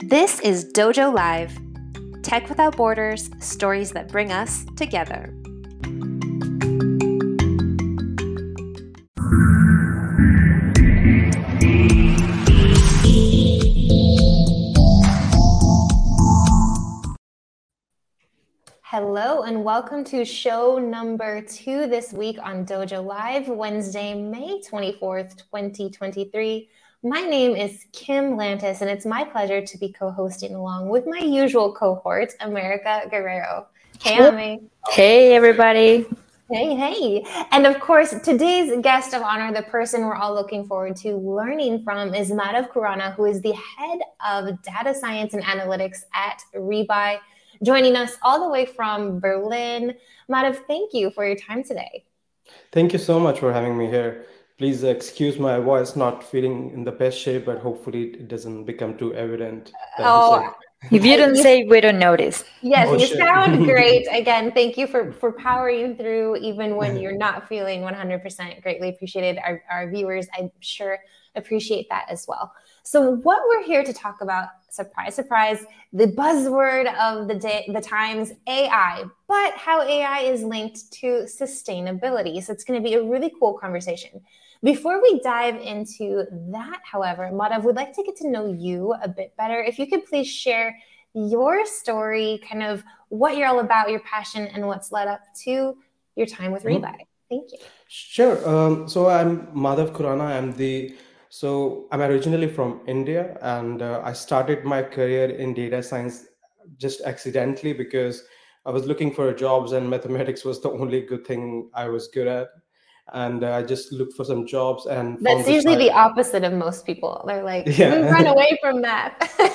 This is Dojo Live, Tech Without Borders, stories that bring us together. Hello and welcome to show number 2 this week on Dojo Live, Wednesday, May 24th, 2023. My name is Kim Lantis, and it's my pleasure to be co-hosting along with my usual cohort, America Guerrero. Hey, Ami. Hey, everybody. Hey. And of course, today's guest of honor, the person we're all looking forward to learning from, is Madhav Khurana, who is the head of data science and analytics at Rebuy, joining us all the way from Berlin. Madhav, thank you for your time today. Thank you so much for having me here. Please excuse my voice not feeling in the best shape, but hopefully it doesn't become too evident. If you don't say, we don't notice. Yes, you sound great. Again, thank you for powering through even when you're not feeling 100%. Greatly appreciated. Our viewers, I'm sure, appreciate that as well. So what we're here to talk about, surprise, surprise, the buzzword of the times, AI, but how AI is linked to sustainability. So it's going to be a really cool conversation. Before we dive into that, however, Madhav, we'd like to get to know you a bit better. If you could please share your story, kind of what you're all about, your passion, and what's led up to your time with Rebuy. Thank you. Sure. So I'm Madhav Khurana. I'm originally from India, and I started my career in data science just accidentally because I was looking for jobs and mathematics was the only good thing I was good at. And I just looked for some jobs, and that's usually the opposite of most people. They're like, we run away from that.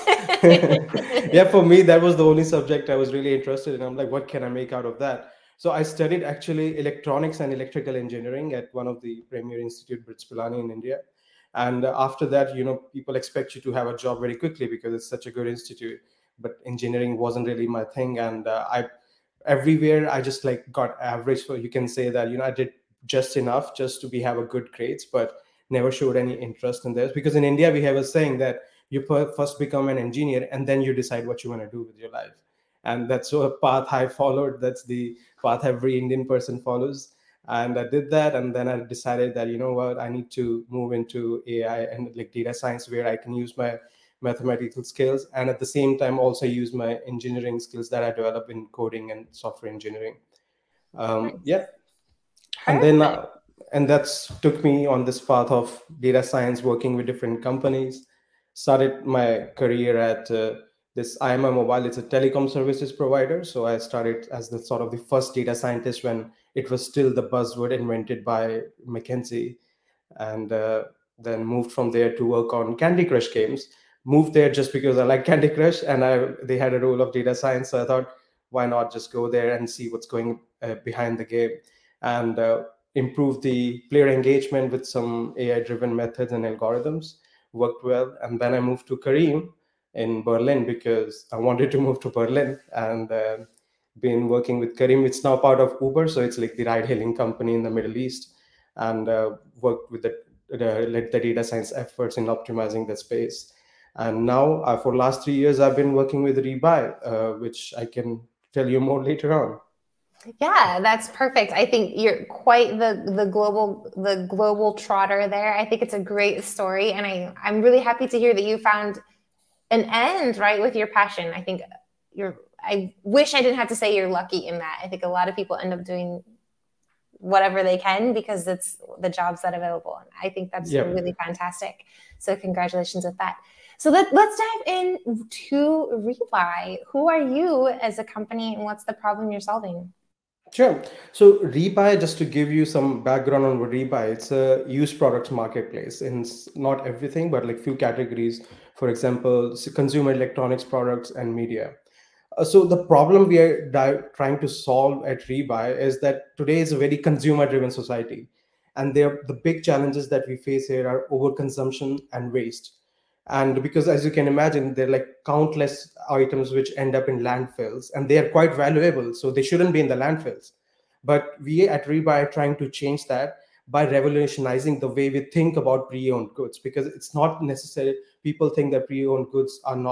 Yeah, for me, that was the only subject I was really interested in. I'm like, what can I make out of that? So I studied actually electronics and electrical engineering at one of the premier institute, BRITS Pilani in India. And after that, people expect you to have a job very quickly because it's such a good institute. But engineering wasn't really my thing. And everywhere I just got average. So you can say that, I did just enough just to have a good grades, but never showed any interest in this. Because in India, we have a saying that you first become an engineer and then you decide what you want to do with your life. And that's a path I followed. That's the path every Indian person follows. And I did that. And then I decided that, I need to move into AI and data science, where I can use my mathematical skills and at the same time also use my engineering skills that I develop in coding and software engineering. And that's took me on this path of data science, working with different companies. Started my career at this IMI Mobile. It's a telecom services provider. So I started as the sort of the first data scientist when it was still the buzzword invented by McKinsey, and then moved from there to work on Candy Crush games. Moved there just because I like Candy Crush, and they had a role of data science. So I thought, why not just go there and see what's going behind the game, and improve the player engagement with some AI-driven methods and algorithms. Worked well. And then I moved to Careem in Berlin because I wanted to move to Berlin, and been working with Careem. It's now part of Uber, so it's like the ride-hailing company in the Middle East, and worked with the data science efforts in optimizing the space. And now, for the last 3 years, I've been working with Rebuy, which I can tell you more later on. Yeah, that's perfect. I think you're quite the global trotter there. I think it's a great story, and I'm really happy to hear that you found an end right with your passion. I think I wish I didn't have to say you're lucky in that. I think a lot of people end up doing whatever they can because it's the jobs that are available. And I think that's really fantastic. So congratulations with that. So let's dive into Rebuy. Who are you as a company, and what's the problem you're solving? Sure. So Rebuy, just to give you some background on what Rebuy, it's a used products marketplace in not everything, but few categories. For example, consumer electronics products and media. So the problem we are trying to solve at Rebuy is that today is a very consumer-driven society, and the big challenges that we face here are overconsumption and waste. And because, as you can imagine, there are countless items which end up in landfills, and they are quite valuable, so they shouldn't be in the landfills. But we at Rebuy are trying to change that by revolutionizing the way we think about pre-owned goods, because it's not necessary. People think that pre-owned goods are not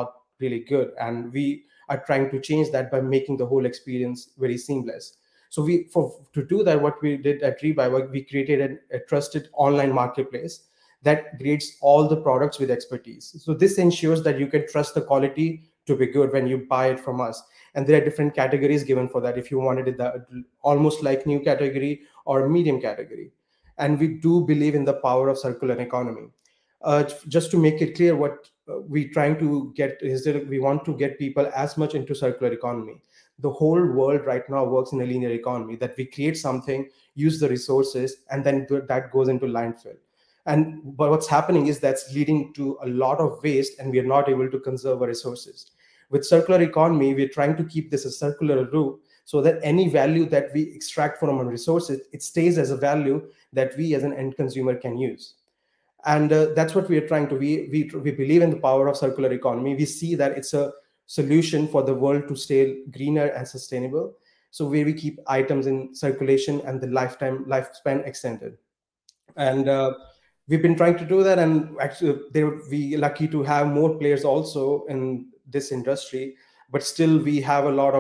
really good. And we are trying to change that by making the whole experience very seamless. So to do that, what we did at Rebuy, we created a trusted online marketplace that grades all the products with expertise. So this ensures that you can trust the quality to be good when you buy it from us. And there are different categories given for that. If you wanted it almost like new category or medium category. And we do believe in the power of circular economy. Just to make it clear, what we're trying to get is that we want to get people as much into circular economy. The whole world right now works in a linear economy, that we create something, use the resources, and then that goes into landfill. But what's happening is that's leading to a lot of waste, and we are not able to conserve our resources. With circular economy, we're trying to keep this a circular loop, so that any value that we extract from our resources, it stays as a value that we as an end consumer can use. And that's what we are trying to. We believe in the power of circular economy. We see that it's a solution for the world to stay greener and sustainable. So where we keep items in circulation and the lifespan extended. And we've been trying to do that. And actually, we're lucky to have more players also in this industry. But still, we have a lot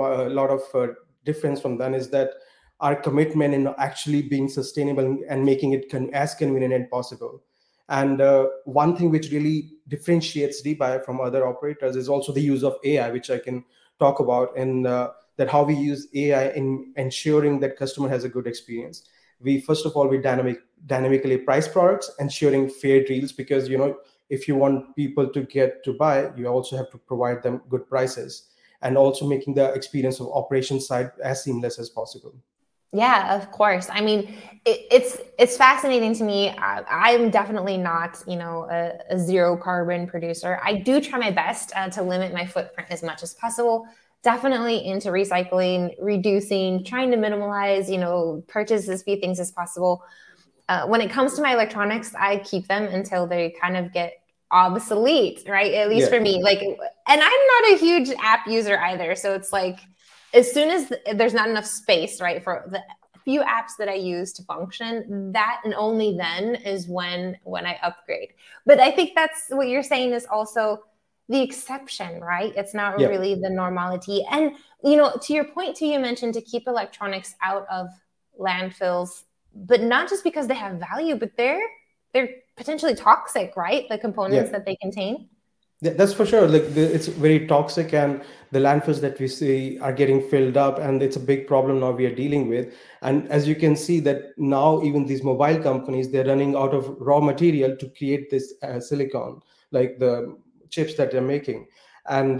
of difference from them, is that our commitment in actually being sustainable and making it as convenient as possible. And one thing which really differentiates Rebuy from other operators is also the use of AI, which I can talk about, and that how we use AI in ensuring that customer has a good experience. First of all, we dynamically price products, ensuring fair deals, because if you want people to buy, you also have to provide them good prices, and also making the experience of operations side as seamless as possible. Yeah, of course. I mean, it's fascinating to me. I'm definitely not, a zero carbon producer. I do try my best to limit my footprint as much as possible. Definitely into recycling, reducing, trying to minimize, purchase as few things as possible. When it comes to my electronics, I keep them until they kind of get obsolete, right? At least for me. And I'm not a huge app user either. So it's like, as soon as there's not enough space, right, for the few apps that I use to function, that and only then is when I upgrade. But I think that's what you're saying is also the exception, right? It's not really the normality. And, to your point too, you mentioned to keep electronics out of landfills, but not just because they have value, but they're potentially toxic, right? The components that they contain. That's for sure. It's very toxic, and the landfills that we see are getting filled up, and it's a big problem now we are dealing with. And as you can see that now, even these mobile companies, they're running out of raw material to create this silicon, like the chips that they're making. And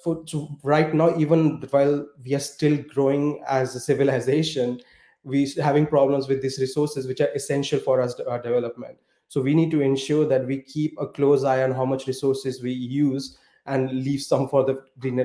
right now, even while we are still growing as a civilization, we're having problems with these resources, which are essential for our development. So we need to ensure that we keep a close eye on how much resources we use and leave some for a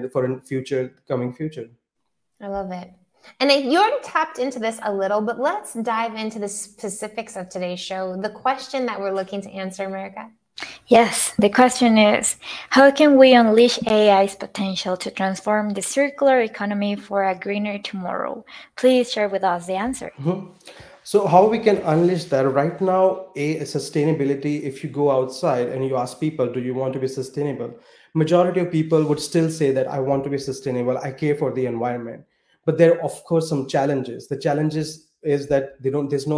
coming future. I love it. And you already tapped into this a little, but let's dive into the specifics of today's show. The question that we're looking to answer, America. Yes, the question is, how can we unleash AI's potential to transform the circular economy for a greener tomorrow? Please share with us the answer. Mm-hmm. So how we can unleash that right now, sustainability, if you go outside and you ask people, do you want to be sustainable? Majority of people would still say that I want to be sustainable. I care for the environment. But there are, of course, some challenges. The challenges is that there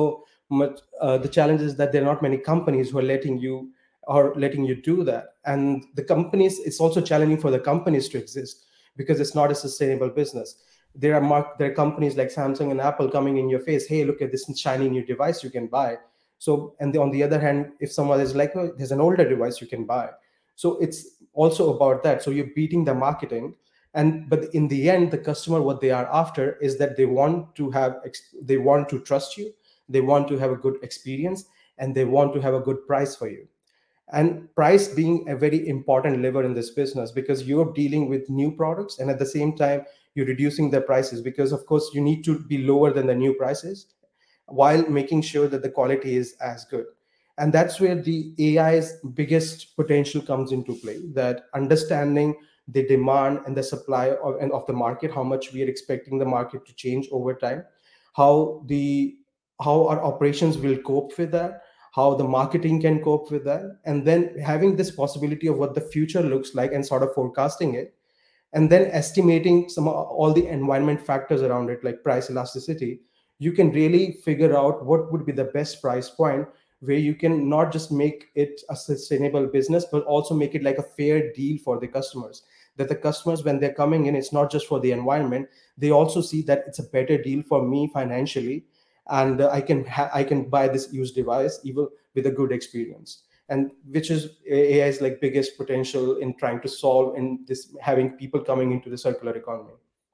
are not many companies who are letting you do that. And the companies, it's also challenging for the companies to exist because it's not a sustainable business. There are companies like Samsung and Apple coming in your face. Hey, look at this shiny new device you can buy. So, and on the other hand, if someone is like, oh, there's an older device you can buy. So it's also about that. So you're beating the marketing. But in the end, the customer, what they are after is that they want to trust you. They want to have a good experience, and they want to have a good price for you. And price being a very important lever in this business, because you're dealing with new products, and at the same time, you're reducing the prices, because of course you need to be lower than the new prices while making sure that the quality is as good. And that's where the AI's biggest potential comes into play, that understanding the demand and the supply of the market, how much we are expecting the market to change over time, how our operations will cope with that, how the marketing can cope with that, and then having this possibility of what the future looks like and sort of forecasting it, and then estimating all the environment factors around it, like price elasticity. You can really figure out what would be the best price point, where you can not just make it a sustainable business, but also make it like a fair deal for the customers, that the customers, when they're coming in, it's not just for the environment, they also see that it's a better deal for me financially, and I can buy this used device even with a good experience. And which is AI's like biggest potential in trying to solve in this, having people coming into the circular economy.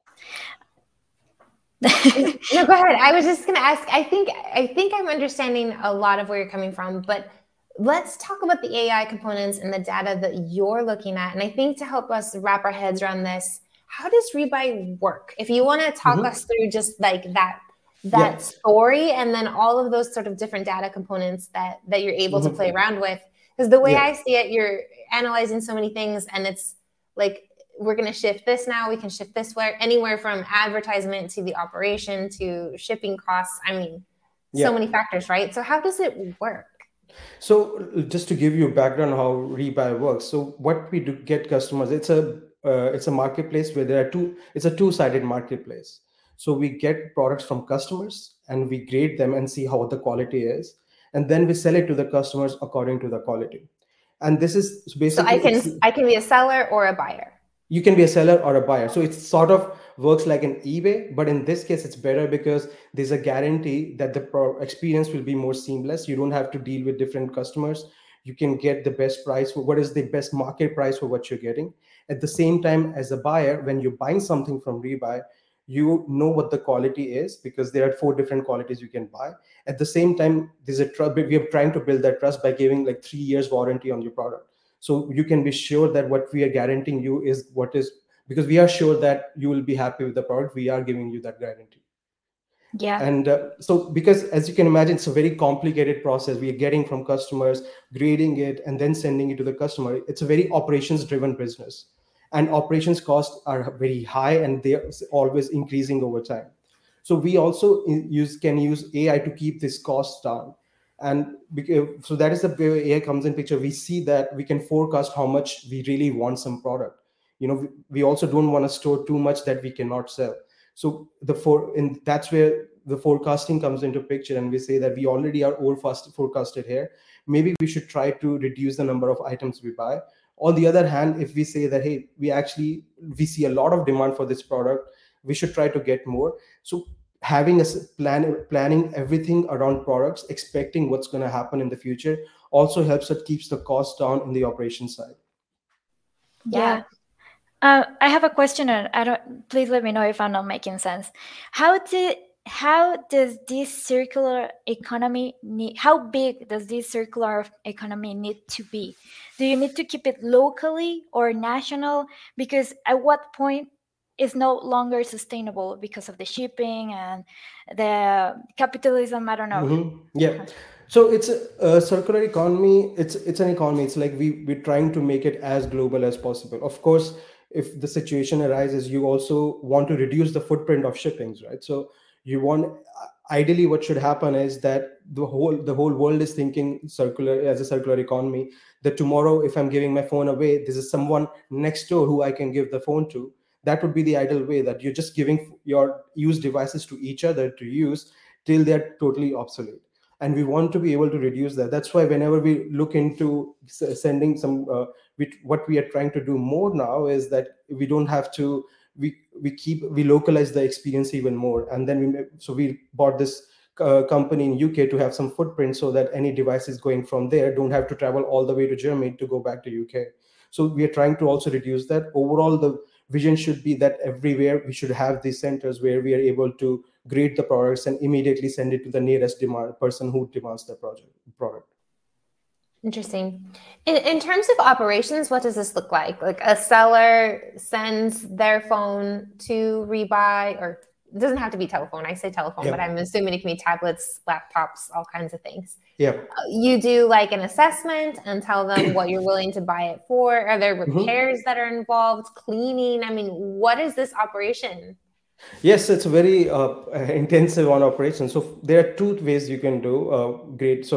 No, go ahead. I was just going to ask, I think I'm understanding a lot of where you're coming from, but let's talk about the AI components and the data that you're looking at. And I think to help us wrap our heads around this, how does Rebuy work? If you want to talk us through just like that story, and then all of those sort of different data components that you're able to play around with. Because the way I see it, you're analyzing so many things, and it's like, we're going to shift this now, we can shift this anywhere from advertisement to the operation to shipping costs. I mean, so many factors, right? So how does it work? So just to give you a background how Rebuy works. So what we do get customers, it's a marketplace where it's a two-sided marketplace. So we get products from customers and we grade them and see how the quality is. And then we sell it to the customers according to the quality. And this is basically... So I can be a seller or a buyer. You can be a seller or a buyer. So it sort of works like an eBay, but in this case, it's better because there's a guarantee that the experience will be more seamless. You don't have to deal with different customers. You can get the best price for what is the best market price for what you're getting. At the same time, as a buyer, when you're buying something from Rebuy, you know what the quality is, because there are 4 different qualities you can buy. At the same time, there's a trust. We are trying to build that trust by giving like 3 years warranty on your product. So you can be sure that what we are guaranteeing you is because we are sure that you will be happy with the product. We are giving you that guarantee. Yeah. And so because, as you can imagine, it's a very complicated process. We are getting from customers, grading it, and then sending it to the customer. It's a very operations driven business, and operations costs are very high, and they're always increasing over time. So we also can use AI to keep this cost down. And so that is the way AI comes in picture. We see that we can forecast how much we really want some product. We also don't want to store too much that we cannot sell. So that's where the forecasting comes into picture. And we say that we already are forecasted here. Maybe we should try to reduce the number of items we buy. On the other hand, if we say that, hey, we see a lot of demand for this product, we should try to get more. So having a planning everything around products, expecting what's going to happen in the future, also helps it keeps the cost down in the operation side. Yeah. I have a question, and please let me know if I'm not making sense. How does this circular economy how big does this circular economy need to be? Do you need to keep it locally or national? Because at what point is no longer sustainable because of the shipping and the capitalism? I don't know. Yeah. So it's a circular economy. It's an economy. It's like we're trying to make it as global as possible. Of course, if the situation arises, you also want to reduce the footprint of shippings, right? So ideally what should happen is that the whole world is thinking as a circular economy, that tomorrow, if I'm giving my phone away, this is someone next door who I can give the phone to. That would be the ideal way, that you're just giving your used devices to each other to use till they're totally obsolete. And we want to be able to reduce that. That's why whenever we look into sending what we are trying to do more now is that we don't have to, we localize the experience even more. And then we bought this company in UK to have some footprint, so that any devices going from there don't have to travel all the way to Germany to go back to UK. So we are trying to also reduce that. Overall, the vision should be that everywhere we should have these centers where we are able to grade the products and immediately send it to the nearest person who demands the product. Interesting. In terms of operations, what does this look like? Like a seller sends their phone to Rebuy, or it doesn't have to be telephone. I say telephone, but I'm assuming it can be tablets, laptops, all kinds of things. Yeah. You do like an assessment and tell them what you're willing to buy it for. Are there repairs that are involved? Cleaning? I mean, what is this operation? Yes, it's a very intensive on operation. So there are 2 ways you can do grade. So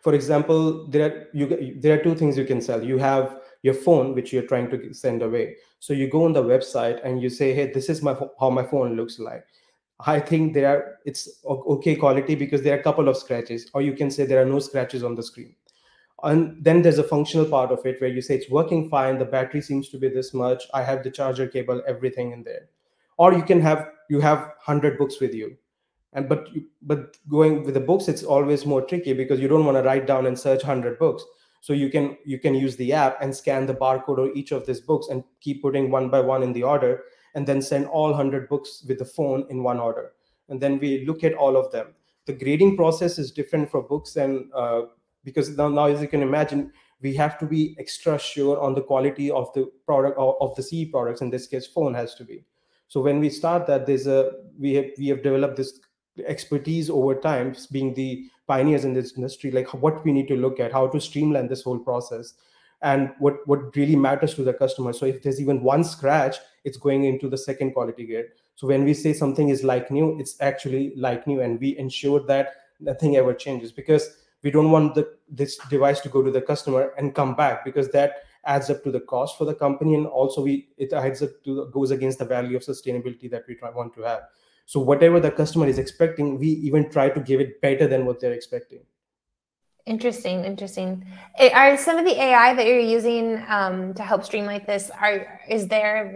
for example, there are two things you can sell. You have your phone, which you're trying to send away. So you go on the website and you say, hey, this is how my phone looks like. I think it's okay quality because there are a couple of scratches, or you can say there are no scratches on the screen. And then there's a functional part of it where you say it's working fine, the battery seems to be this much, I have the charger cable, everything in there. Or you have 100 books with you, and but going with the books, it's always more tricky because you don't want to write down and search 100 books. So you can use the app and scan the barcode of each of these books and keep putting one by one in the order, and then send all 100 books with the phone in one order. And then we look at all of them. The grading process is different for books, and because now, as you can imagine, we have to be extra sure on the quality of the product, of the CE products. In this case, phone has to be. So when we start that, we have developed this expertise over time, being the pioneers in this industry, like what we need to look at, how to streamline this whole process, and what really matters to the customer. So if there's even one scratch, it's going into the second quality grade. So when we say something is like new, it's actually like new, and we ensure that nothing ever changes, because we don't want this device to go to the customer and come back, because that adds up to the cost for the company, and also it adds up to, goes against the value of sustainability that we want to have. So whatever the customer is expecting, we even try to give it better than what they're expecting. Interesting. Are some of the AI that you're using to help streamline this, is there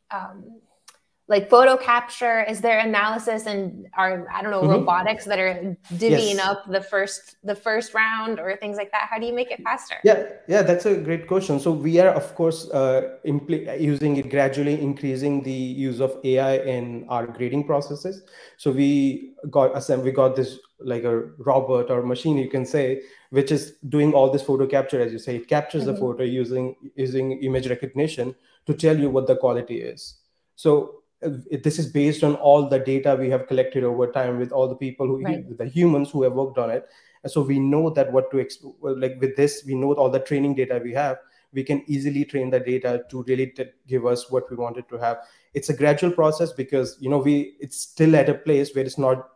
like photo capture? Is there analysis and robotics that are divvying up the first round or things like that? How do you make it faster? Yeah, that's a great question. So we are, of course, using it, gradually increasing the use of AI in our grading processes. So we got this like a robot or machine, you can say, which is doing all this photo capture, as you say. It captures the photo using image recognition to tell you what the quality is. So this is based on all the data we have collected over time with all the people the humans who have worked on it. And so we know that what to like with this, we know all the training data we have. We can easily train the data to really give us what we wanted to have. It's a gradual process because it's still at a place where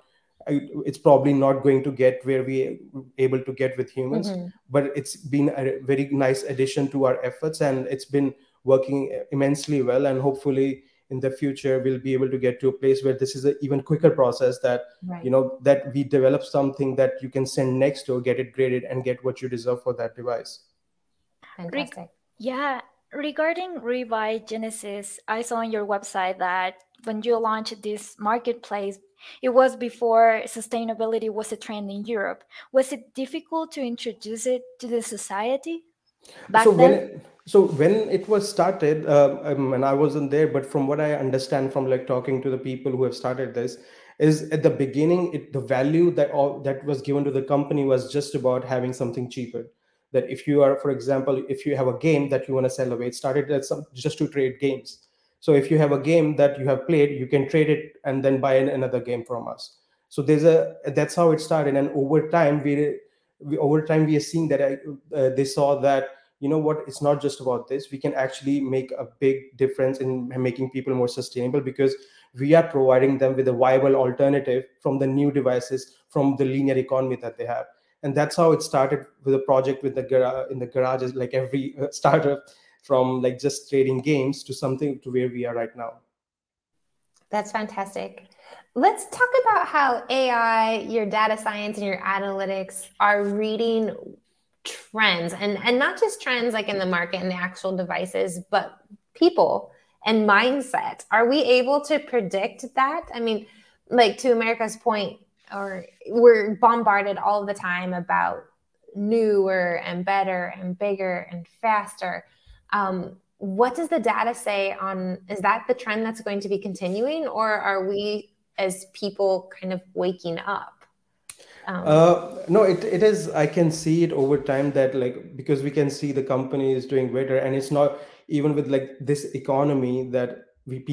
it's probably not going to get where we able to get with humans, but it's been a very nice addition to our efforts, and it's been working immensely well. And hopefully in the future, we'll be able to get to a place where this is an even quicker process, that that we develop something that you can send next door, get it graded, and get what you deserve for that device. Fantastic. Regarding Rebuy Genesis, I saw on your website that when you launched this marketplace, it was before sustainability was a trend in Europe. Was it difficult to introduce it to the society back then? So when it was started, and I wasn't there, but from what I understand from like talking to the people who have started this, is at the beginning, the value that was given to the company was just about having something cheaper. That if you are, for example, if you have a game that you want to sell away, it started just to trade games. So if you have a game that you have played, you can trade it and then buy another game from us. So that's how it started. And over time, we are seeing that they saw that, it's not just about this. We can actually make a big difference in making people more sustainable, because we are providing them with a viable alternative from the new devices, from the linear economy that they have. And that's how it started with a project in the garages, like every startup, from like just trading games to something to where we are right now. That's fantastic. Let's talk about how AI, your data science and your analytics are reading trends, and not just trends like in the market and the actual devices, but people and mindset. Are we able to predict that? I mean, like to America's point, we're bombarded all the time about newer and better and bigger and faster. What does the data say is that the trend that's going to be continuing, or are we as people kind of waking up? No, it is. I can see it over time that because we can see the company is doing better, and it's not even with like this economy that when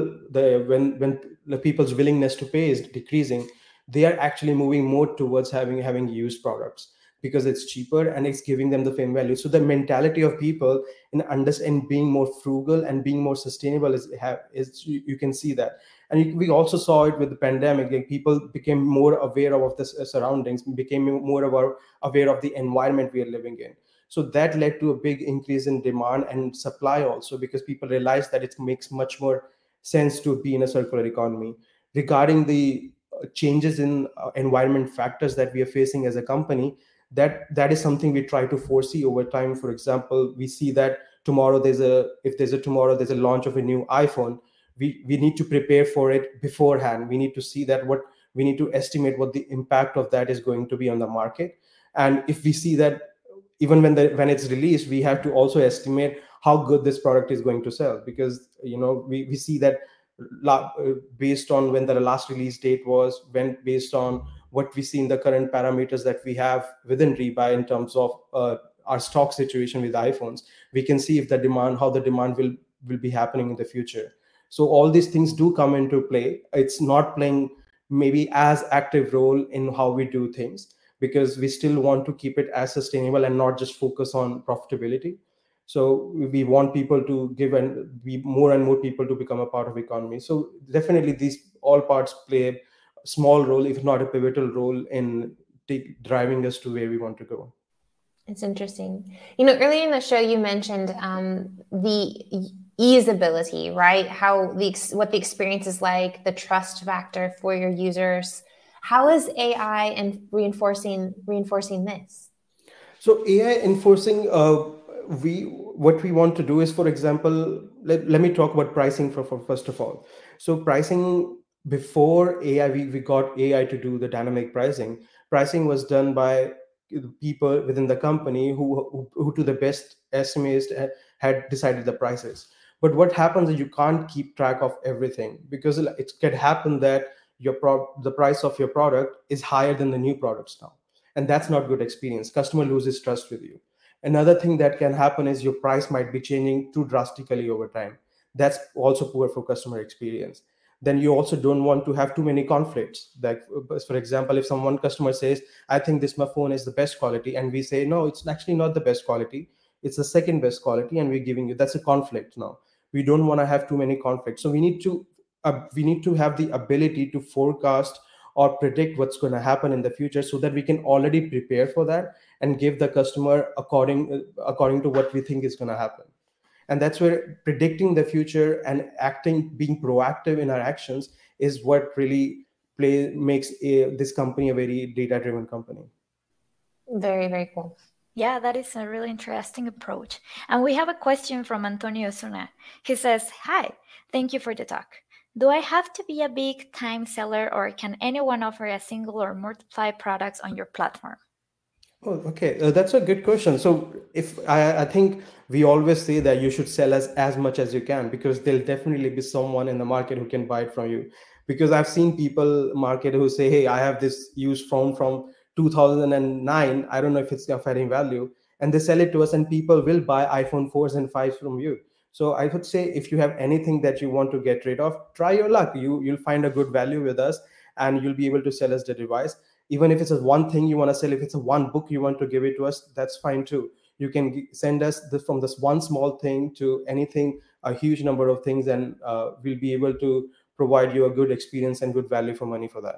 the people's willingness to pay is decreasing, they are actually moving more towards having used products, because it's cheaper and it's giving them the same value. So the mentality of people in being more frugal and being more sustainable is you can see that. And we also saw it with the pandemic. Like, people became more aware of the surroundings, became more aware of the environment we are living in. So that led to a big increase in demand and supply also, because people realized that it makes much more sense to be in a circular economy. Regarding the changes in environment factors that we are facing as a company, that is something we try to foresee over time. For example, we see that tomorrow there's a launch of a new iPhone. We need to prepare for it beforehand. We need to see that what we need to estimate what the impact of that is going to be on the market. And if we see that even when it's released, we have to also estimate how good this product is going to sell, because we see that based on when the last release date was, when based on what we see in the current parameters that we have within Rebuy in terms of our stock situation with iPhones, we can see if how the demand will be happening in the future. So all these things do come into play. It's not playing maybe as active role in how we do things, because we still want to keep it as sustainable and not just focus on profitability. So we want people to give and be more and more people to become a part of economy. So definitely these all parts play a small role, if not a pivotal role, in driving us to where we want to go. It's interesting. Earlier in the show, you mentioned the easeability, right? What the experience is like, the trust factor for your users. How is AI and reinforcing this? So AI enforcing, what we want to do is, for example, let me talk about pricing for first of all. So pricing, before AI, we got AI to do the dynamic pricing. Pricing was done by people within the company who to the best estimates had decided the prices. But what happens is you can't keep track of everything, because it could happen that the price of your product is higher than the new products now, and that's not good experience. Customer loses trust with you. Another thing that can happen is your price might be changing too drastically over time. That's also poor for customer experience. Then you also don't want to have too many conflicts. Like, for example, if someone customer says, I think this my phone is the best quality, and we say, no, it's actually not the best quality, it's the second best quality, and we're giving you, that's a conflict. Now we don't want to have too many conflicts. So we need to have the ability to forecast or predict what's going to happen in the future, so that we can already prepare for that and give the customer according to what we think is going to happen. And that's where predicting the future and being proactive in our actions is what really makes this company a very data driven company. Very, very cool. Yeah, that is a really interesting approach. And we have a question from Antonio Suna. He says, hi, thank you for the talk. Do I have to be a big time seller, or can anyone offer a single or multiply products on your platform? Oh, okay. That's a good question. So if I think we always say that you should sell as much as you can, because there'll definitely be someone in the market who can buy it from you. Because I've seen people market who say, hey, I have this used phone from 2009. I don't know if it's of any value. And they sell it to us, and people will buy iPhone 4s and 5s from you. So I would say, if you have anything that you want to get rid of, try your luck. You'll find a good value with us, and you'll be able to sell us the device. Even if it's a one thing you want to sell, if it's a one book you want to give it to us, that's fine too. You can send us from this one small thing to anything, a huge number of things, and we'll be able to provide you a good experience and good value for money for that.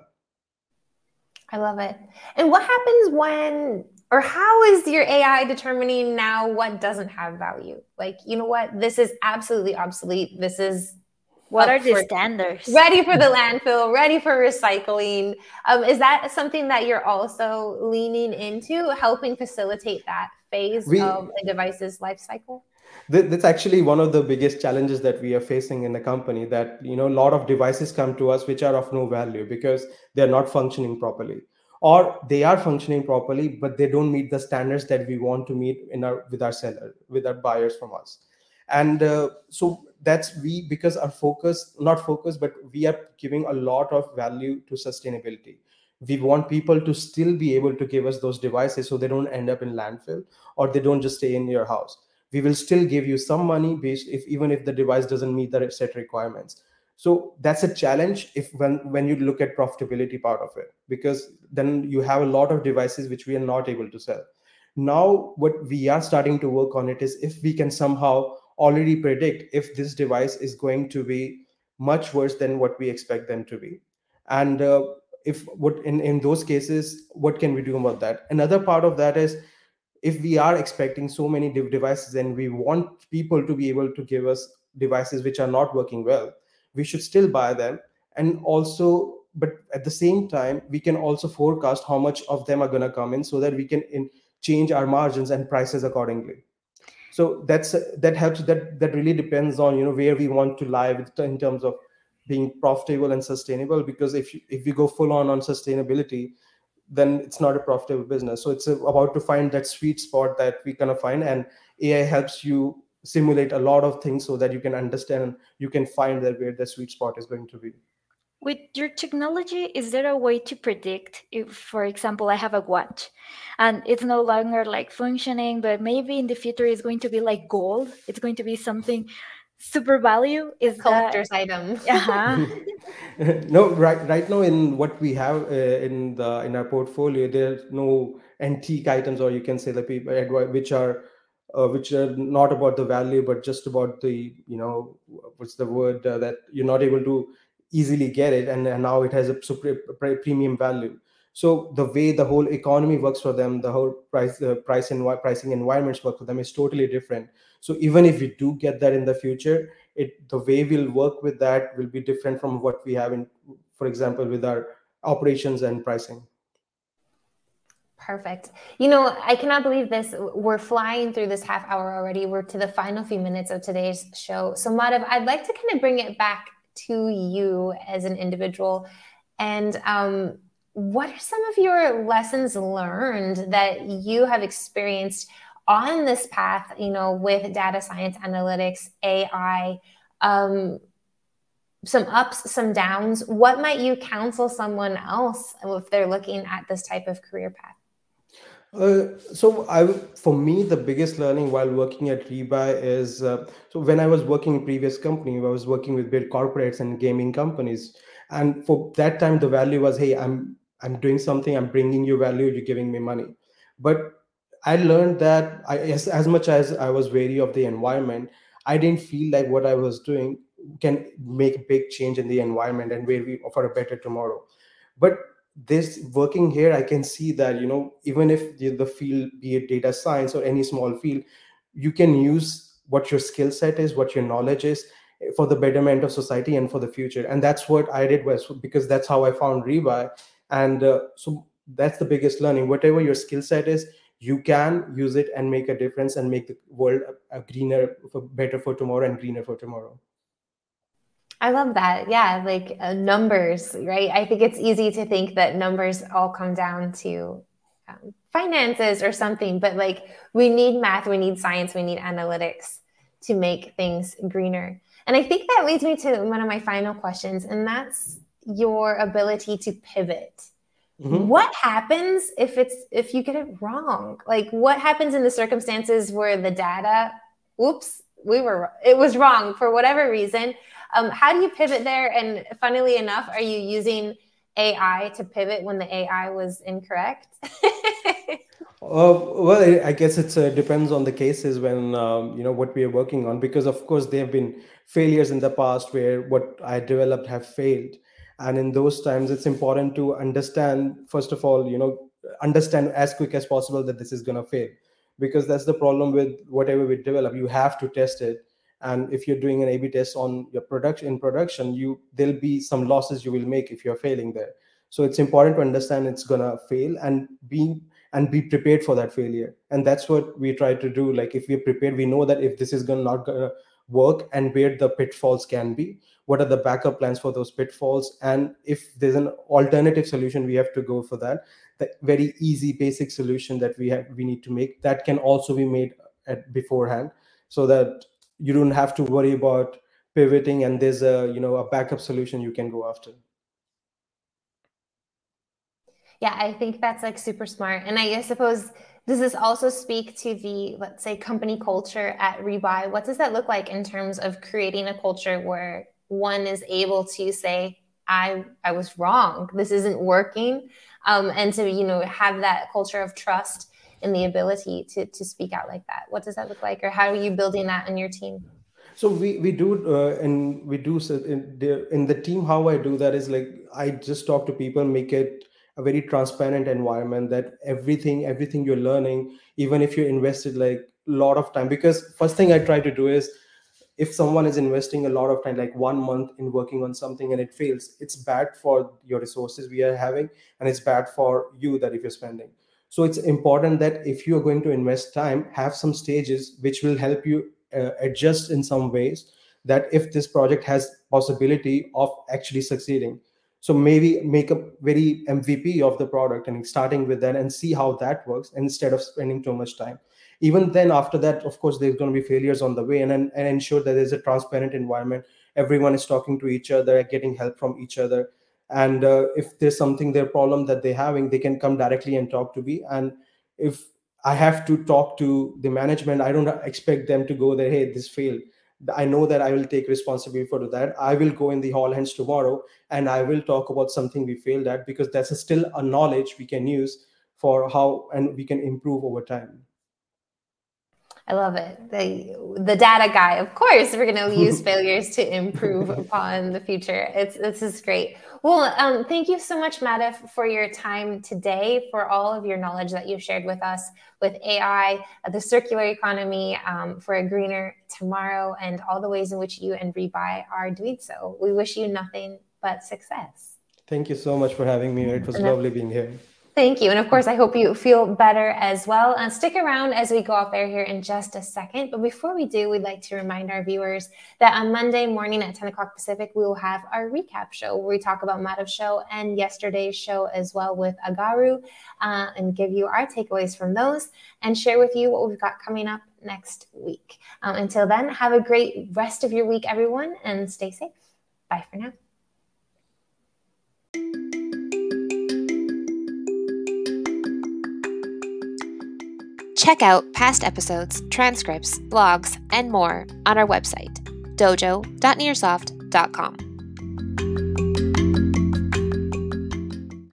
I love it. And what happens or how is your AI determining now what doesn't have value? Like, you know what, this is absolutely obsolete. This is what are the standards? Ready for the landfill, ready for recycling. Is that something that you're also leaning into, helping facilitate that phase of a device's life cycle? That's actually one of the biggest challenges that we are facing in the company, that a lot of devices come to us which are of no value because they're not functioning properly, or they are functioning properly but they don't meet the standards that we want to meet with our buyers from us. And so that's because our but we are giving a lot of value to sustainability. We want people to still be able to give us those devices so they don't end up in landfill, or they don't just stay in your house. We will still give you some money even if the device doesn't meet the set requirements. So that's a challenge when you look at profitability part of it, because then you have a lot of devices which we are not able to sell. Now what we are starting to work on it is, if we can somehow already predict if this device is going to be much worse than what we expect them to be. And if what in those cases, what can we do about that? Another part of that is, if we are expecting so many devices and we want people to be able to give us devices which are not working well, we should still buy them. And also, but at the same time, we can also forecast how much of them are going to come in, so that we can change our margins and prices accordingly. So that helps. That really depends on where we want to lie in terms of being profitable and sustainable. Because if we go full on sustainability, then it's not a profitable business. So it's about to find that sweet spot that we kind of find, and AI helps you simulate a lot of things so that you can understand and you can find that where the sweet spot is going to be. With your technology, is there a way to predict if, for example, I have a watch and it's no longer like functioning, but maybe in the future it's going to be like gold, it's going to be something super value? Is collector's item? No, right now in what we have in our portfolio, there's no antique items, or you can say the people which are not about the value, but just about the what's the word, that you're not able to easily get it, and now it has a super premium value. So the way the whole economy works for them, the whole pricing environments work for them is totally different. So even if we do get that in the future, the way we'll work with that will be different from what we have in, for example, with our operations and pricing. Perfect. I cannot believe this. We're flying through this half hour already. We're to the final few minutes of today's show. So Madhav, I'd like to kind of bring it back to you as an individual. And what are some of your lessons learned that you have experienced on this path, with data science, analytics, AI, some ups, some downs? What might you counsel someone else if they're looking at this type of career path? For me, the biggest learning while working at Rebuy is, so when I was working in previous company, I was working with big corporates and gaming companies. And for that time, the value was, hey, I'm doing something, I'm bringing you value, you're giving me money. But I learned that as much as I was wary of the environment, I didn't feel like what I was doing can make a big change in the environment and where we offer a better tomorrow. But this working here, I can see that, even if the field, be it data science or any small field, you can use what your skill set is, what your knowledge is, for the betterment of society and for the future. And that's what I did, because that's how I found Rebuy. And so that's the biggest learning. Whatever your skill set is, you can use it and make a difference and make the world a greener, better for tomorrow and greener for tomorrow. I love that. Yeah, like numbers, right? I think it's easy to think that numbers all come down to finances or something, but like we need math, we need science, we need analytics to make things greener. And I think that leads me to one of my final questions, and that's your ability to pivot. Mm-hmm. What happens if you get it wrong? Like, what happens in the circumstances where the data, it was wrong for whatever reason? How do you pivot there? And funnily enough, are you using AI to pivot when the AI was incorrect? Well, I guess it depends on the cases when, what we are working on, because of course there have been failures in the past where what I developed have failed. And in those times, it's important to understand, first of all, understand as quick as possible that this is going to fail, because that's the problem with whatever we develop. You have to test it. And if you're doing an A/B test on your production, there'll be some losses you will make if you're failing there. So it's important to understand it's going to fail and be prepared for that failure. And that's what we try to do. Like, if we're prepared, we know that if this is not going to work and where the pitfalls can be, what are the backup plans for those pitfalls, and if there's an alternative solution, we have to go for that. The very easy basic solution that we need to make, that can also be made beforehand, so that you don't have to worry about pivoting, and there's a backup solution you can go after. Yeah, I think that's like super smart. And I suppose, does this also speak to the, let's say, company culture at Rebuy? What does that look like in terms of creating a culture where one is able to say, I was wrong, this isn't working, and to have that culture of trust and the ability to speak out like that? What does that look like, or how are you building that in your team? So we do and we do in the team. How I do that is like I just talk to people, make it a very transparent environment, that everything you're learning, even if you invested like a lot of time. Because first thing I try to do is, if someone is investing a lot of time, like 1 month in working on something, and it fails, it's bad for your resources we are having, and it's bad for you that if you're spending. So it's important that if you're going to invest time, have some stages which will help you adjust in some ways, that if this project has possibility of actually succeeding, so maybe make a very MVP of the product and starting with that, and see how that works instead of spending too much time. Even then, after that, of course, there's going to be failures on the way, and ensure that there's a transparent environment. Everyone is talking to each other, getting help from each other. And if there's something, their problem that they're having, they can come directly and talk to me. And if I have to talk to the management, I don't expect them to go there, hey, this failed. I know that I will take responsibility for that. I will go in the hall hands tomorrow, and I will talk about something we failed at, because that's still a knowledge we can use for how, and we can improve over time. I love it. The data guy, of course, we're going to use failures to improve upon the future. This is great. Well, thank you so much, Madhav, for your time today, for all of your knowledge that you've shared with us with AI, the circular economy, for a greener tomorrow, and all the ways in which you and Rebuy are doing so. We wish you nothing but success. Thank you so much for having me. It was lovely being here. Thank you. And of course, I hope you feel better as well. And stick around as we go off air here in just a second. But before we do, we'd like to remind our viewers that on Monday morning at 10 o'clock Pacific, we will have our recap show where we talk about Madhav's show and yesterday's show as well with Agaru, and give you our takeaways from those and share with you what we've got coming up next week. Until then, have a great rest of your week, everyone, and stay safe. Bye for now. Check out past episodes, transcripts, blogs, and more on our website, dojo.nearsoft.com.